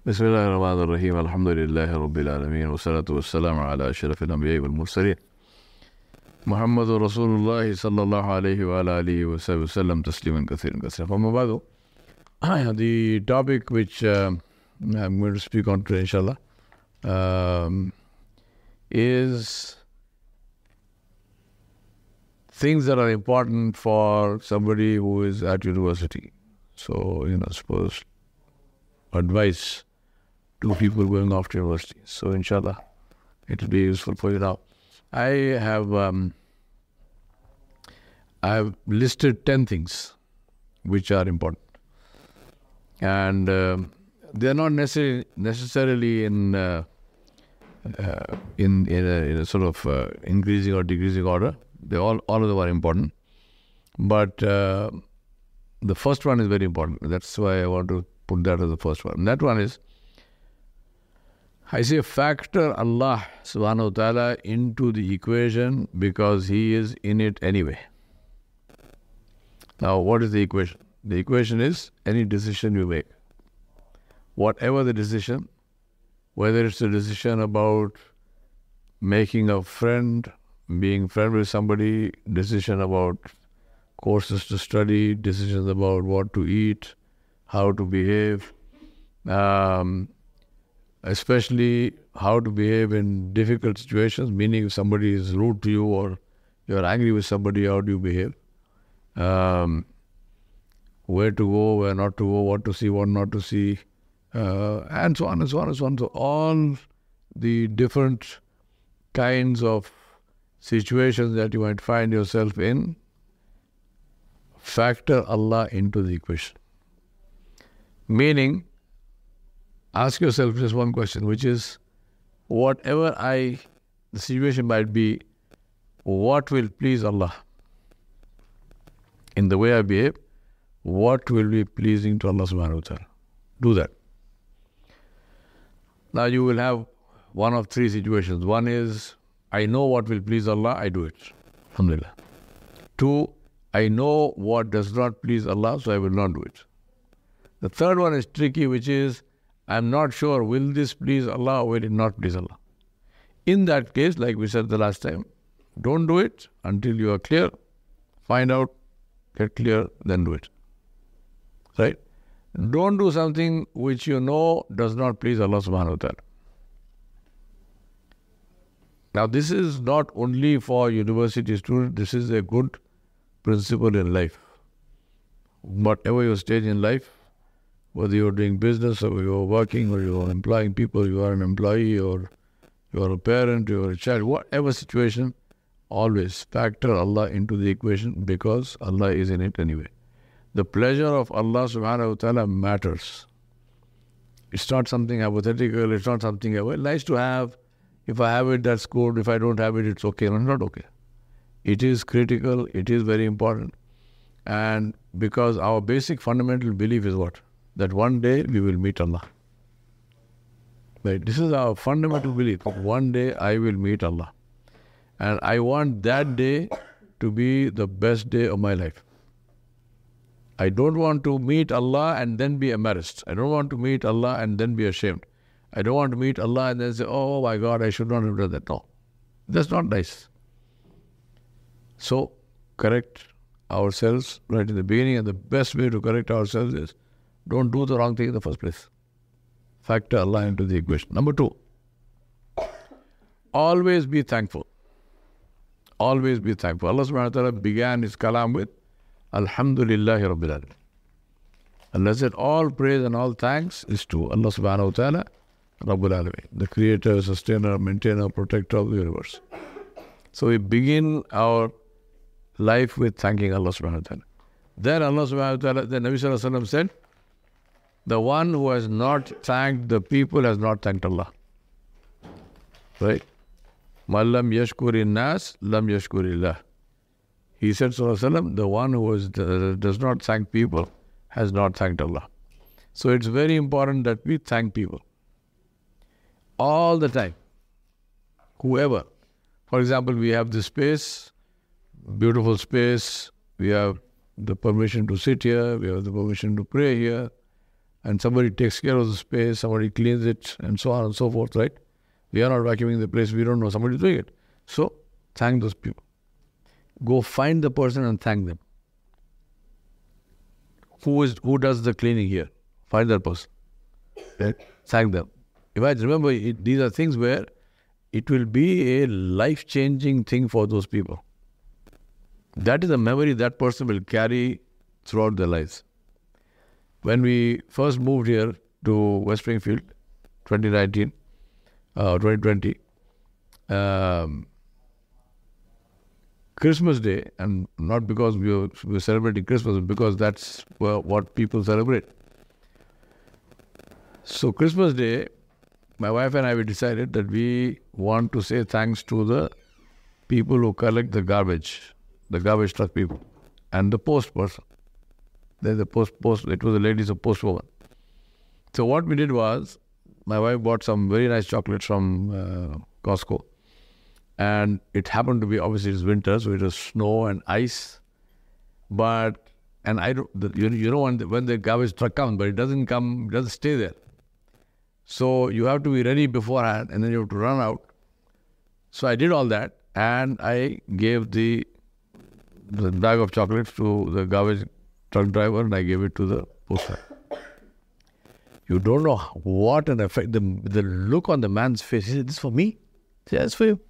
بسم الله الرحمن الرحيم الحمد لله رب العالمين والصلاة والسلام على أشرف الأنبياء والمرسلين محمد رسول الله صلى الله عليه وعلى آله وسلم تسليما كثيرا كثيرا. From above, the topic which I'm going to speak on today, inshallah, is things that are important for somebody who is at university. So, suppose advice to people going off to university. So, inshallah, it will be useful for you now. I have listed 10 things which are important, and they are not necessarily in a sort of increasing or decreasing order. They all of them are important, but the first one is very important. That's why I want to put that as the first one. And that one is, I say, factor Allah subhanahu wa ta'ala into the equation because He is in it anyway. Now, what is the equation? The equation is any decision you make. Whatever the decision, whether it's a decision about making a friend, being friend with somebody, decision about courses to study, decisions about what to eat, how to behave, especially how to behave in difficult situations, meaning if somebody is rude to you or you're angry with somebody, how do you behave? Where to go, where not to go, what to see, what not to see, and so on and so on and so on. So all the different kinds of situations that you might find yourself in, factor Allah into the equation. Meaning, ask yourself just one question, which is, whatever the situation might be, what will please Allah? In the way I behave, what will be pleasing to Allah subhanahu wa ta'ala? Do that. Now you will have one of three situations. One is, I know what will please Allah, I do it. Alhamdulillah. Two, I know what does not please Allah, so I will not do it. The third one is tricky, which is, I'm not sure, will this please Allah or will it not please Allah? In that case, like we said the last time, don't do it until you are clear. Find out, get clear, then do it. Right? Don't do something which you know does not please Allah subhanahu wa ta'ala. Now, this is not only for university students, this is a good principle in life. Whatever your stage in life, whether you're doing business or you're working or you're employing people, you are an employee or you're a parent, you're a child, whatever situation, always factor Allah into the equation because Allah is in it anyway. The pleasure of Allah subhanahu wa ta'ala matters. It's not something hypothetical, it's not something, well, nice to have. If I have it, that's good. If I don't have it, it's okay. No, not okay. It is critical, it is very important. And because our basic fundamental belief is what? That one day we will meet Allah. Right? This is our fundamental belief. One day I will meet Allah. And I want that day to be the best day of my life. I don't want to meet Allah and then be embarrassed. I don't want to meet Allah and then be ashamed. I don't want to meet Allah and then say, oh my God, I should not have done that. No, that's not nice. So, correct ourselves right in the beginning, and the best way to correct ourselves is don't do the wrong thing in the first place. Factor Allah into the equation. Number two, always be thankful. Always be thankful. Allah subhanahu wa ta'ala began His kalam with Alhamdulillahi Rabbil Alamin. Allah said all praise and all thanks is to Allah subhanahu wa ta'ala Rabbul Alamin, the creator, sustainer, maintainer, protector of the universe. So we begin our life with thanking Allah subhanahu wa ta'ala. Then Allah subhanahu wa ta'ala, the Nabi sallallahu alaihi wasallam said, the one who has not thanked the people has not thanked Allah. Right? Man lam yashkuri nas, lam yashkuri Allah. He said, sallallahu alaihi wasallam, the one who does not thank people has not thanked Allah. So it's very important that we thank people. All the time. Whoever. For example, we have this space, beautiful space. We have the permission to sit here. We have the permission to pray here. and somebody takes care of the space, somebody cleans it, and so on and so forth, right? We are not vacuuming the place, we don't know, somebody is doing it. So, thank those people. Go find the person and thank them. Who does the cleaning here? Find that person. Right? Thank them. Remember, these are things where it will be a life-changing thing for those people. That is a memory that person will carry throughout their lives. When we first moved here to West Springfield, 2019, 2020, Christmas Day, and not because we were celebrating Christmas, because that's what people celebrate. So Christmas Day, my wife and I, we decided that we want to say thanks to the people who collect the garbage truck people, and the post person. There's the post. It was the ladies of postwoman. So what we did was, my wife bought some very nice chocolates from Costco, and it happened to be, obviously it's winter, so it was snow and ice. But when the garbage truck comes, but it doesn't stay there. So you have to be ready beforehand, and then you have to run out. So I did all that, and I gave the bag of chocolates to the garbage truck driver, and I gave it to the postman. You don't know what an effect, the look on the man's face. He said, "This is for me?" I said, "Yes, for you."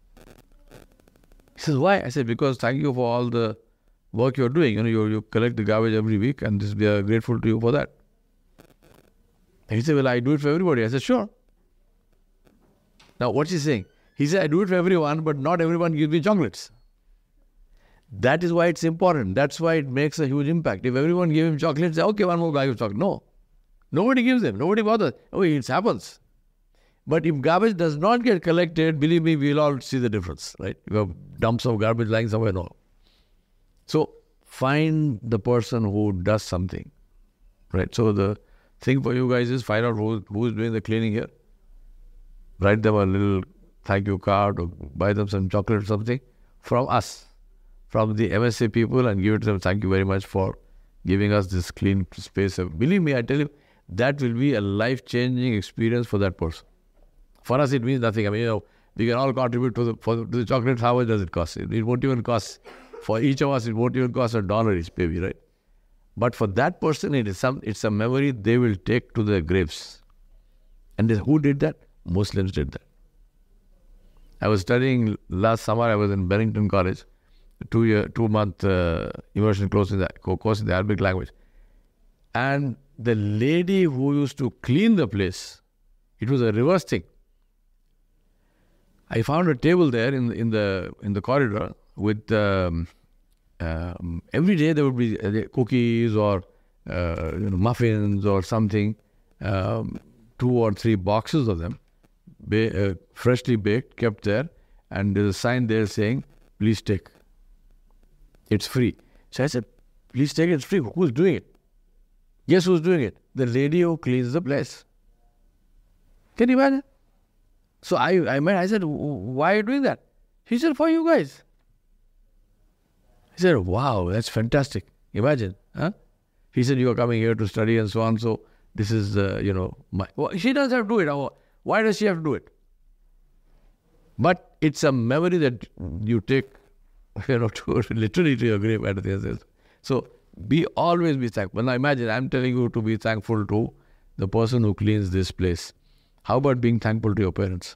He says, "Why?" I said, "Because thank you for all the work you're doing. You collect the garbage every week, and we are grateful to you for that." And he said, "Well, I do it for everybody." I said, "Sure." Now, what's he saying? He said, "I do it for everyone, but not everyone gives me chocolates." That is why it's important. That's why it makes a huge impact. If everyone gave him chocolates, say, "Okay, one more bag of chocolate." No. Nobody gives them. Nobody bothers. Oh, it happens. But if garbage does not get collected, believe me, we'll all see the difference, right? You have dumps of garbage lying somewhere. No. So, find the person who does something, right? So, the thing for you guys is find out who's doing the cleaning here. Write them a little thank you card, or buy them some chocolate or something from us, from the MSA people, and give it to them. Thank you very much for giving us this clean space. Believe me, I tell you, that will be a life-changing experience for that person. For us, it means nothing. I mean, we can all contribute to the chocolate. How much does it cost? It won't even cost, for each of us, it won't even cost $1 each, maybe, right? But for that person, it's a memory they will take to their graves. And who did that? Muslims did that. I was studying last summer. I was in Bennington College, 2-month immersion course in the Arabic language. And the lady who used to clean the place, it was a reverse thing. I found a table there in the corridor with every day there would be cookies or muffins or something, 2 or 3 boxes of them, freshly baked, kept there, and there's a sign there saying, "Please take. It's free." So I said, "Please take it, it's free." Who's doing it? Guess who's doing it? The lady who cleans the place. Can you imagine? So I said, "Why are you doing that?" He said, "For you guys." He said, "Wow, that's fantastic. Imagine." Huh? He said, "You are coming here to study and so on, so this is, she doesn't have to do it. Why does she have to do it? But it's a memory that you take, literally to your grave. So, always be thankful. Now imagine, I'm telling you to be thankful to the person who cleans this place. How about being thankful to your parents?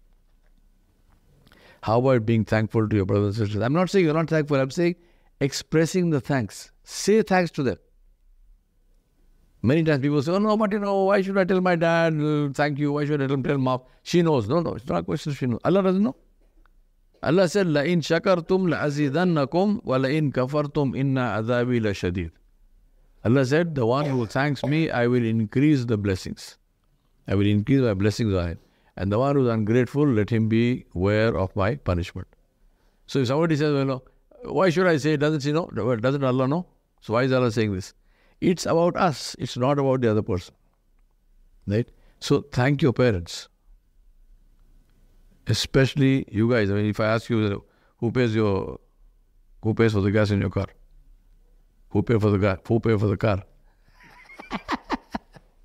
How about being thankful to your brothers and sisters? I'm not saying you're not thankful. I'm saying expressing the thanks. Say thanks to them. Many times people say, "Oh no, but why should I tell my dad thank you? Why should I tell mom?" She knows. No, it's not a question she knows. Allah doesn't know. Allah said, "لَإِن شَكَرْتُمْ لَأَزِيدَنَّكُمْ وَلَإِن كَفَرْتُمْ إِنَّ عَذَابِي لَشَدِيدٌ." Allah said, "The one who thanks me, I will increase the blessings. I will increase my blessings on him. And the one who is ungrateful, let him be aware of my punishment." So if somebody says, "Why should I say it? Doesn't she know? Doesn't Allah know? So why is Allah saying this?" It's about us. It's not about the other person. Right? So thank your parents. Especially you guys. I mean, if I ask you, who pays for the gas in your car? Who pays for the car?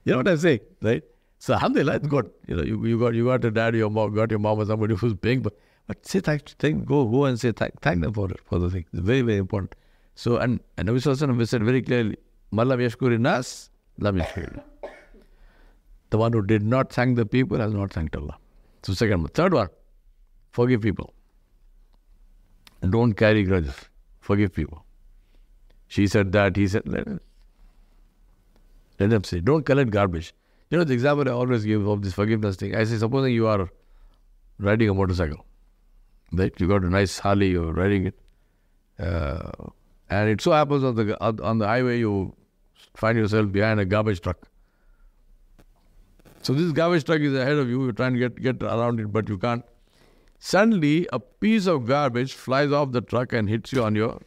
You know what I'm saying, right? So alhamdulillah, it's good. You got a dad, your mom, got your mom or somebody who's paying, but say thank, go and say thank them for the thing. It's very, very important. So and Nabi Sallallahu Alaihi Wasallam said very clearly, "Man lam yashkuri nas, lam yashkuri." The one who did not thank the people has not thanked Allah. So second one. Third one, forgive people. Don't carry grudges. Forgive people. She said that, he said, let them say. Don't collect garbage. The example I always give of this forgiveness thing, I say, supposing you are riding a motorcycle, right? You got a nice Harley, you're riding it, and it so happens on the highway you find yourself behind a garbage truck. So this garbage truck is ahead of you, you're trying to get around it, but you can't. Suddenly, a piece of garbage flies off the truck and hits you on your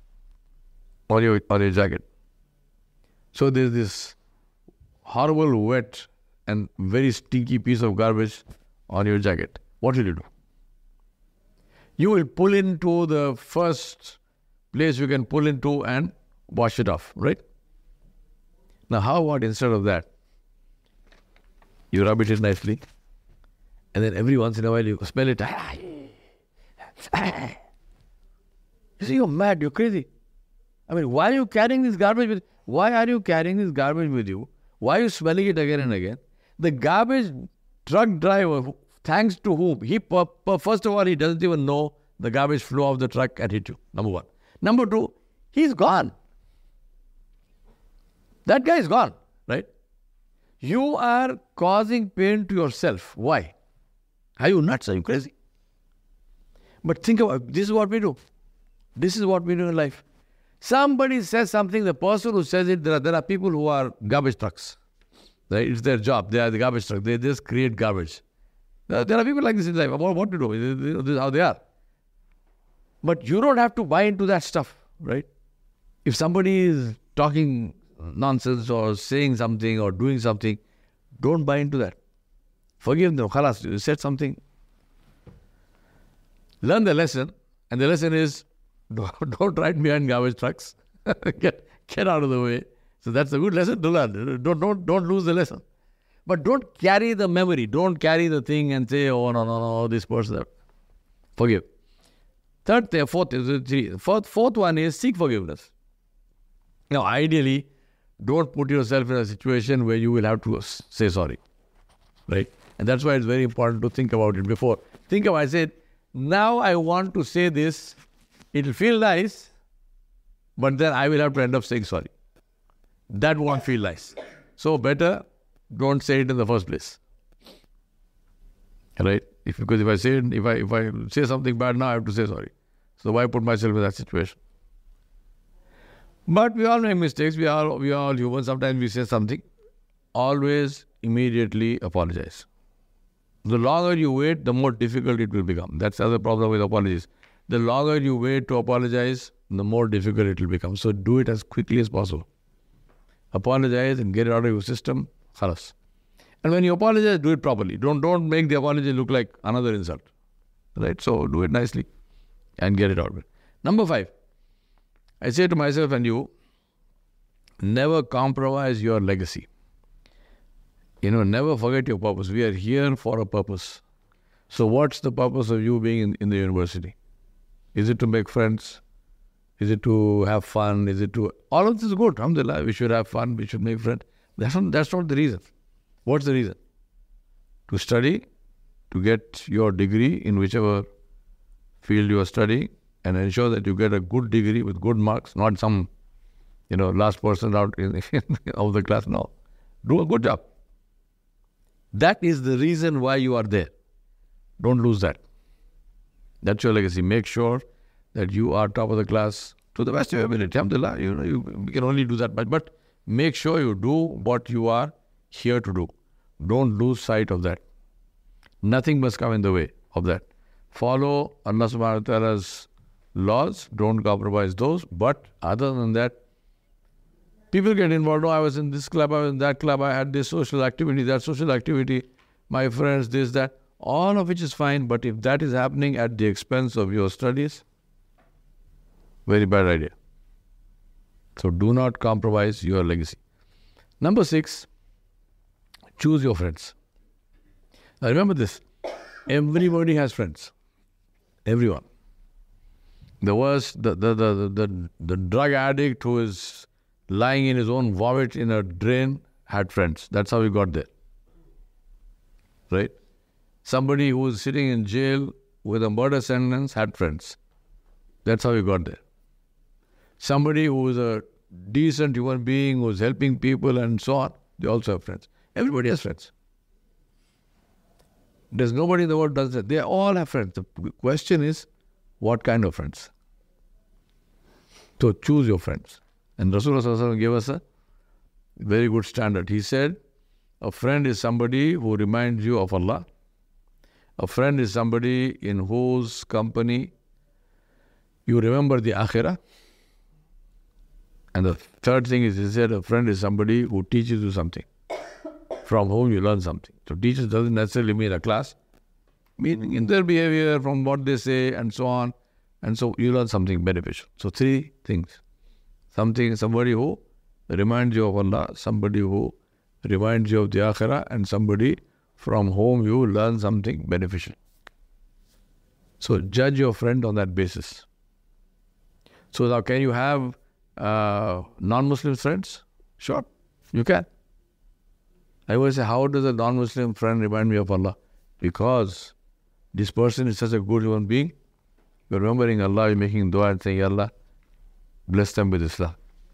jacket. So there's this horrible, wet and very stinky piece of garbage on your jacket. What will you do? You will pull into the first place you can pull into and wash it off, right? Now, how about instead of that, you rub it in nicely, and then every once in a while you smell it. You see, you're mad, you're crazy. I mean, why are you carrying this garbage with you? Why are you carrying this garbage with you? Why are you smelling it again and again? The garbage truck driver, thanks to whom? First of all, he doesn't even know the garbage flew off the truck and hit you. Number one. Number two, he's gone. That guy is gone, right? You are causing pain to yourself. Why? Are you nuts? Are you crazy? But think about it. This is what we do. This is what we do in life. Somebody says something, the person who says it, there are people who are garbage trucks. Right? It's their job. They are the garbage truck. They just create garbage. There are people like this in life. What to do? This is how they are. But you don't have to buy into that stuff, right? If somebody is talking nonsense or saying something or doing something, don't buy into that. Forgive them. Khalas, you said something. Learn the lesson, and the lesson is don't ride behind garbage trucks. get out of the way. So that's a good lesson to learn. Don't lose the lesson. But don't carry the memory. Don't carry the thing and say, oh no, this person. Forgive. Fourth one is seek forgiveness. Now, ideally, don't put yourself in a situation where you will have to say sorry, right? And that's why it's very important to think about it before. I said, now I want to say this. It'll feel nice, but then I will have to end up saying sorry. That won't feel nice. So better don't say it in the first place, right? Because if I say something bad now, I have to say sorry. So why put myself in that situation? But we all make mistakes. We are all human. Sometimes we say something. Always immediately apologize. The longer you wait, the more difficult it will become. That's the other problem with apologies. The longer you wait to apologize, the more difficult it will become. So do it as quickly as possible. Apologize and get it out of your system. Khalas. And when you apologize, do it properly. Don't make the apology look like another insult. Right? So do it nicely and get it out of it. Number 5. I say to myself and you, never compromise your legacy. Never forget your purpose. We are here for a purpose. So what's the purpose of you being in the university? Is it to make friends? Is it to have fun? All of this is good. Alhamdulillah, we should have fun. We should make friends. That's not the reason. What's the reason? To study, to get your degree in whichever field you are studying, and ensure that you get a good degree with good marks, not some, last person out of the class. No. Do a good job. That is the reason why you are there. Don't lose that. That's your legacy. Make sure that you are top of the class to the best of your ability. Alhamdulillah, you can only do that much. But make sure you do what you are here to do. Don't lose sight of that. Nothing must come in the way of that. Follow Allah subhanahu wa ta'ala's laws. Don't compromise those. But other than that, people get involved. I was in this club, I was in that club, I had this social activity, that social activity, my friends, this, that. All of which is fine, but if that is happening at the expense of your studies, very bad idea. So do not compromise your legacy. Number 6, choose your friends. Now remember this, everybody has friends. Everyone. The drug addict who is lying in his own vomit in a drain had friends. That's how he got there. Right? Somebody who was sitting in jail with a murder sentence had friends. That's how he got there. Somebody who was a decent human being, who was helping people and so on, they also have friends. Everybody has friends. There's nobody in the world does that. They all have friends. The question is, what kind of friends? So choose your friends. And Rasulullah Sallallahu Alaihi Wasallam gave us a very good standard. He said, a friend is somebody who reminds you of Allah. A friend is somebody in whose company you remember the akhirah. And the third thing is, he said, a friend is somebody who teaches you something, from whom you learn something. So teachers doesn't necessarily mean a class, meaning in their behavior, from what they say and so on. And so you learn something beneficial. So three things. Somebody who reminds you of Allah, somebody who reminds you of the akhirah, and somebody from whom you learn something beneficial. So judge your friend on that basis. So now can you have non-Muslim friends? Sure, you can. I always say, how does a non-Muslim friend remind me of Allah? Because this person is such a good human being. You're remembering Allah, you're making dua and saying, Ya Allah, bless them with Islam.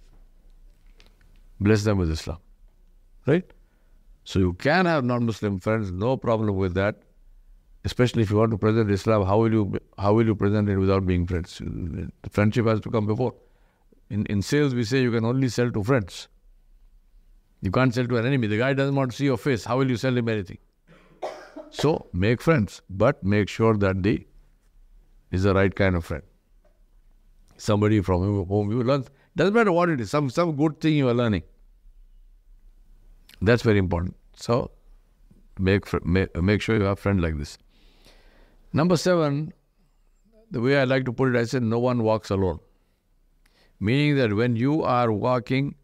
Bless them with Islam. Right? So you can have non-Muslim friends, no problem with that. Especially if you want to present Islam, how will you present it without being friends? The friendship has to come before. In sales, we say you can only sell to friends. You can't sell to an enemy. The guy doesn't want to see your face. How will you sell him anything? So make friends, but make sure that they is the right kind of friend. Somebody from whom you learn. Doesn't matter what it is. Some good thing you are learning. That's very important. So make sure you have a friend like this. Number 7, the way I like to put it, I said no one walks alone. Meaning that when you are walking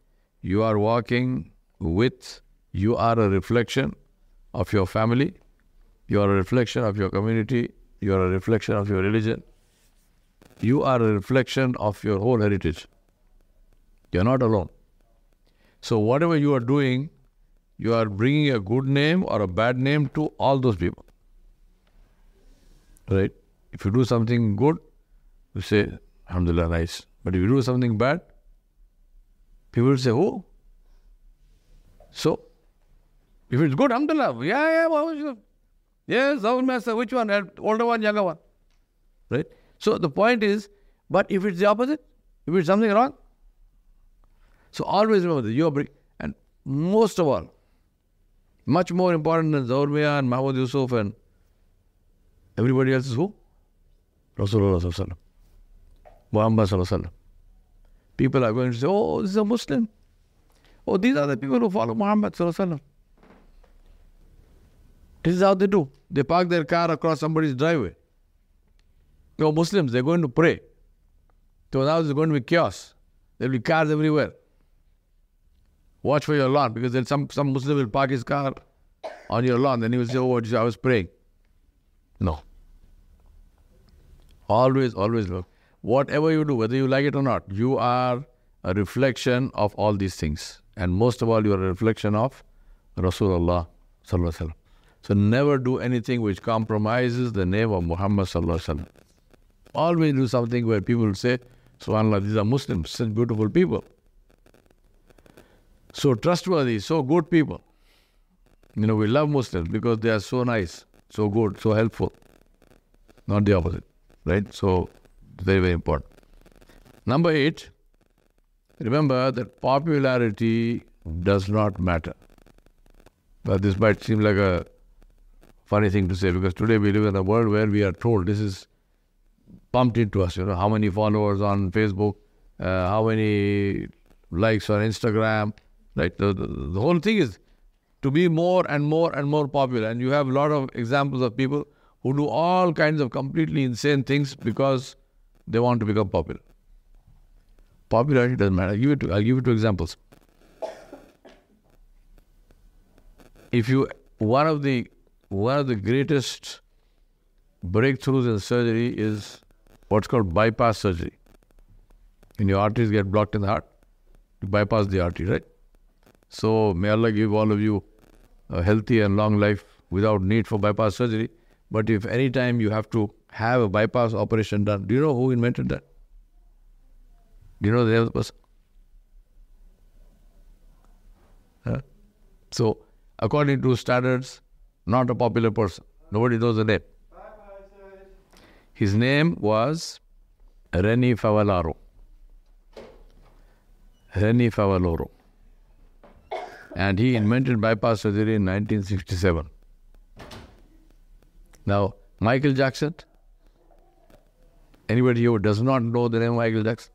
with, you are a reflection of your family, you are a reflection of your community, you are a reflection of your religion, you are a reflection of your whole heritage. You are not alone. So whatever you are doing, you are bringing a good name or a bad name to all those people. Right? If you do something good, you say, Alhamdulillah, nice. But if you do something bad, people will say, oh. So, if it's good, Alhamdulillah, yes, our master, which one? Older one, younger one. Right? So the point is, but if it's the opposite, if it's something wrong, so always remember that you are and most of all, much more important than Zawar Mian and Mahmoud Yusuf and everybody else is who? Rasulullah Sallallahu Alaihi Wasallam. Muhammad Sallallahu Alaihi Wasallam. People are going to say, oh, this is a Muslim. Oh, these are the people who follow Muhammad Sallallahu Alaihi Wasallam. This is how they do. They park their car across somebody's driveway. You're Muslims, they're going to pray. So now there's going to be chaos. There'll be cars everywhere. Watch for your lawn, because then some Muslim will park his car on your lawn, then he will say, oh, I was praying. No. Always look. Whatever you do, whether you like it or not, you are a reflection of all these things. And most of all, you are a reflection of Rasulullah Sallallahu Alaihi Wasallam. So never do anything which compromises the name of Muhammad Sallallahu Alaihi Wasallam. Always do something where people will say, SubhanAllah, these are Muslims, such beautiful people. So trustworthy, so good people. We love Muslims because they are so nice, so good, so helpful. Not the opposite, right? So very, very important. Number 8, remember that popularity does not matter. But this might seem like a funny thing to say, because today we live in a world where we are told, this is pumped into us, how many followers on Facebook, how many likes on Instagram, right? The whole thing is to be more and more and more popular. And you have a lot of examples of people who do all kinds of completely insane things because they want to become popular. Popularity doesn't matter. I'll give you two examples. if you one of the greatest breakthroughs in surgery is what's called bypass surgery. When your arteries get blocked in the heart, you bypass the artery, right? So may Allah give all of you a healthy and long life without need for bypass surgery. But if any time you have to have a bypass operation done, do you know who invented that? Do you know the name of the person? Huh? So, according to standards, not a popular person. Nobody knows the name. His name was Reni Favalaro. Reni Favaloro. And he invented bypass surgery in 1967. Now, Michael Jackson. Anybody here who does not know the name Michael Jackson?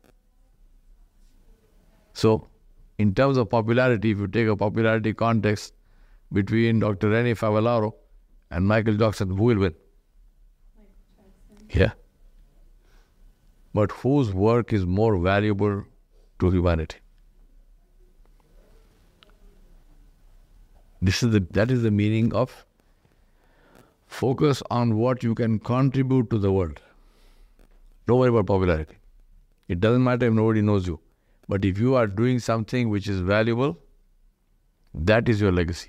So, in terms of popularity, if you take a popularity context between Dr. Reni Favalaro and Michael Jackson, who will win? Yeah. But whose work is more valuable to humanity? That is the meaning of focus on what you can contribute to the world. Don't worry about popularity. It doesn't matter if nobody knows you. But if you are doing something which is valuable, that is your legacy.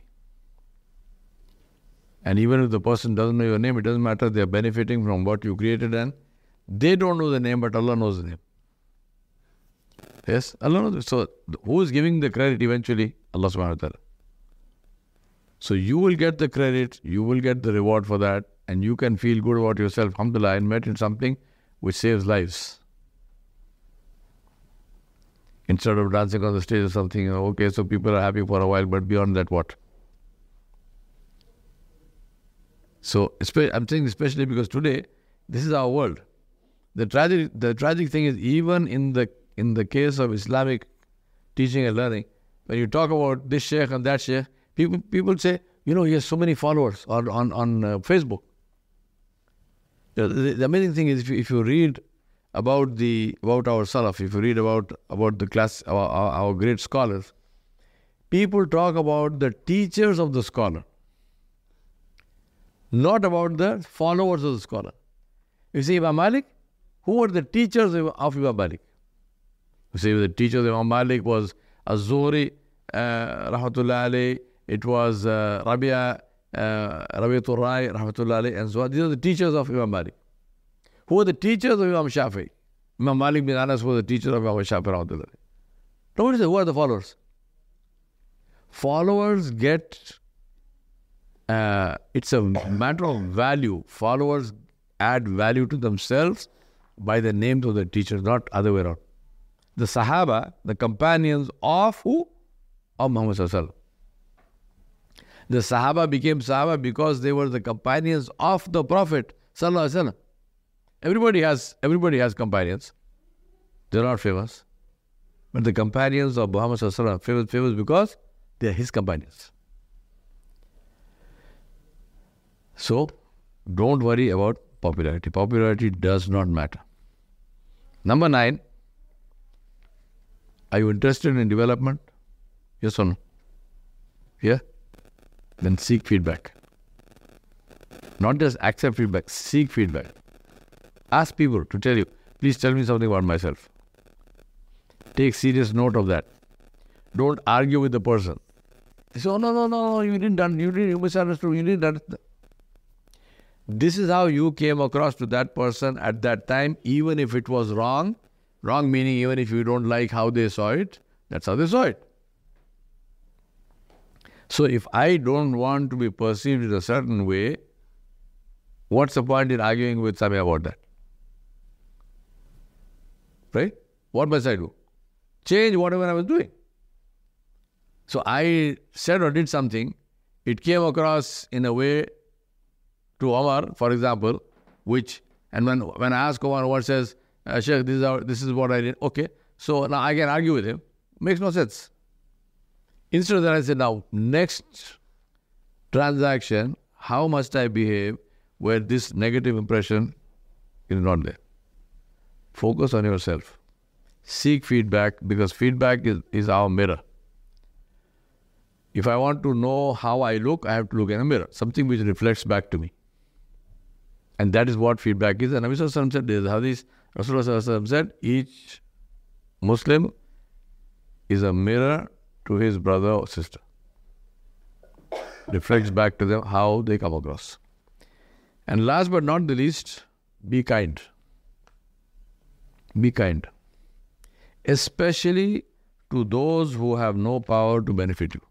And even if the person doesn't know your name, it doesn't matter. They are benefiting from what you created, and they don't know the name, but Allah knows the name. Yes, Allah knows. So who is giving the credit eventually? Allah subhanahu wa ta'ala. So you will get the credit, you will get the reward for that, and you can feel good about yourself. Alhamdulillah, I invented something which saves lives. Instead of dancing on the stage or something, okay, so people are happy for a while, but beyond that, what? So I'm saying especially because today, this is our world. The tragic thing is, even in the case of Islamic teaching and learning, when you talk about this sheikh and that sheikh, people say, he has so many followers on Facebook. The amazing thing is, if you read about our Salaf, if you read about the class, our great scholars, people talk about the teachers of the scholar, not about the followers of the scholar. You see, Imam Malik, who were the teachers of Imam Malik? You see, the teachers of Imam Malik was Az-Zuhri, rahmatullah alayhi. It was Rabi'atul Rai, rahmatullah alayhi, and so on. These are the teachers of Imam Malik. Who are the teachers of Imam Shafi'i? Imam Malik bin Anas was the teacher of Imam Shafi'i, rahmatullah alayhi. Nobody says, who are the followers? Followers get, it's a matter of value. Followers add value to themselves by the names of the teachers, not other way around. The Sahaba, the companions of who? Of Muhammad sallallahu alaihi wasallam. The Sahaba became Sahaba because they were the companions of the Prophet sallallahu alaihi wasallam. Everybody has companions. They're not famous. But the companions of Muhammad sallallahu alaihi wasallam famous because they are his companions. So, don't worry about popularity. Popularity does not matter. Number 9, are you interested in development? Yes or no? Yeah? Then seek feedback. Not just accept feedback, seek feedback. Ask people to tell you, please tell me something about myself. Take serious note of that. Don't argue with the person. They say, oh, no, you misunderstood, you didn't understand. This is how you came across to that person at that time, even if it was wrong. Wrong meaning, even if you don't like how they saw it, that's how they saw it. So if I don't want to be perceived in a certain way, what's the point in arguing with somebody about that? Right? What must I do? Change whatever I was doing. So I said or did something, it came across in a way to Omar, for example, and when I ask Omar, Omar says, Sheikh, this is what I did. Okay, so now I can argue with him. Makes no sense. Instead of that, I said, now, next transaction, how must I behave where this negative impression is not there? Focus on yourself. Seek feedback, because feedback is our mirror. If I want to know how I look, I have to look in a mirror, something which reflects back to me. And that is what feedback is. And Nabi Sallallahu Alaihi Wasallam said, there's a hadith, Rasulullah Sallallahu Alaihi Wasallam said, each Muslim is a mirror to his brother or sister. Reflects back to them how they come across. And last but not the least, be kind. Be kind. Especially to those who have no power to benefit you.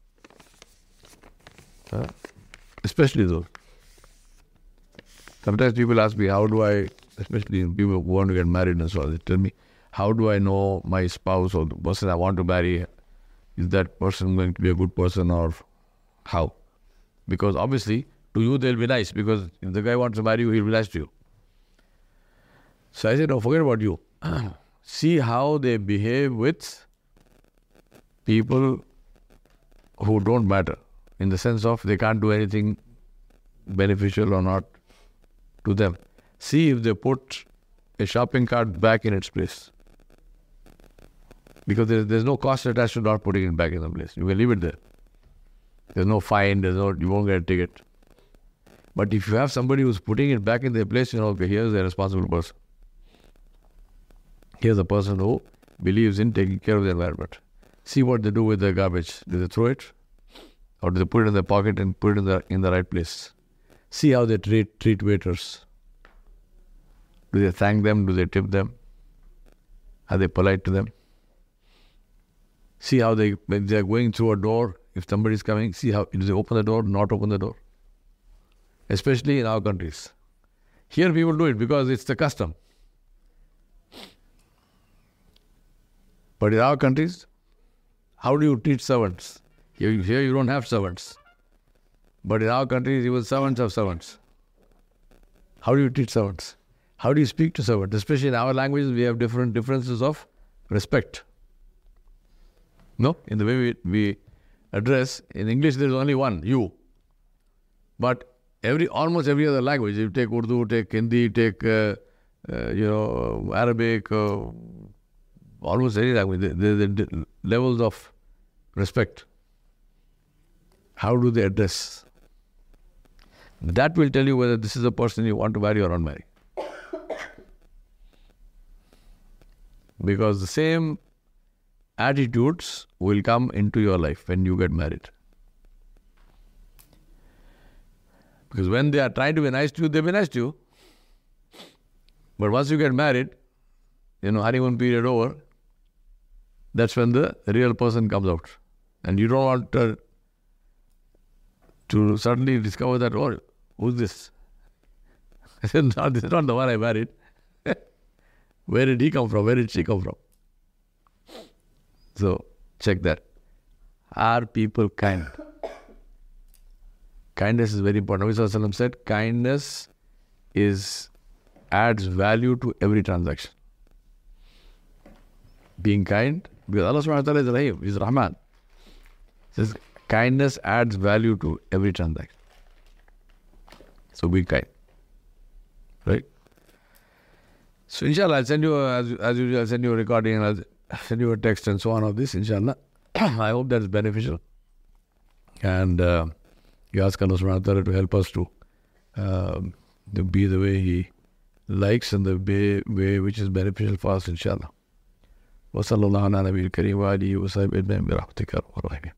Especially those. Sometimes people ask me, how do I, especially people who want to get married and so on, they tell me, how do I know my spouse or the person I want to marry, is that person going to be a good person or how? Because obviously, to you they'll be nice, because if the guy wants to marry you, he'll be nice to you. So I said, no, forget about you. See how they behave with people who don't matter, in the sense of they can't do anything beneficial or not to them. See if they put a shopping cart back in its place. Because there's no cost attached to not putting it back in the place. You can leave it there. There's no fine, you won't get a ticket. But if you have somebody who's putting it back in their place, okay, here's a responsible person. Here's a person who believes in taking care of the environment. See what they do with the garbage. Do they throw it? Or do they put it in their pocket and put it in the right place? See how they treat waiters. Do they thank them? Do they tip them? Are they polite to them? See how when they are going through a door, if somebody is coming, see how, do they open the door, not open the door? Especially in our countries. Here people do it because it's the custom. But in our countries, how do you treat servants? Here you don't have servants. But in our countries, even servants have servants. How do you treat servants? How do you speak to servants? Especially in our languages, we have differences of respect. No? In the way we address, in English there is only one, you. But almost every other language, you take Urdu, take Hindi, take Arabic, almost any language, there are levels of respect. How do they address? That will tell you whether this is a person you want to marry or not marry. Because the same attitudes will come into your life when you get married. Because when they are trying to be nice to you, they'll be nice to you. But once you get married, honeymoon period over, that's when the real person comes out. And you don't want to suddenly discover that, oh, who's this? I said, no, this is not the one I married. Where did he come from? Where did she come from? So, check that. Are people kind? Kindness is very important. Nabi Sallallahu Alaihi Wasallam said, kindness adds value to every transaction. Being kind, because Allah Subhanahu wa Ta'ala is Rahim, He is Rahman. Says, kindness adds value to every transaction. So be kind. Right? So inshallah, I'll send you, as usual, I'll send you a recording and I'll send you a text and so on of this, inshallah. I hope that is beneficial. And you ask Allah Subhanahu wa Ta'ala to help us to be the way He likes and the way which is beneficial for us, inshallah. Wa sallallahu ala nabiyil kareem wa alihi wa sahbihi ajma'in bi rahmatika ya arhamar rahimin.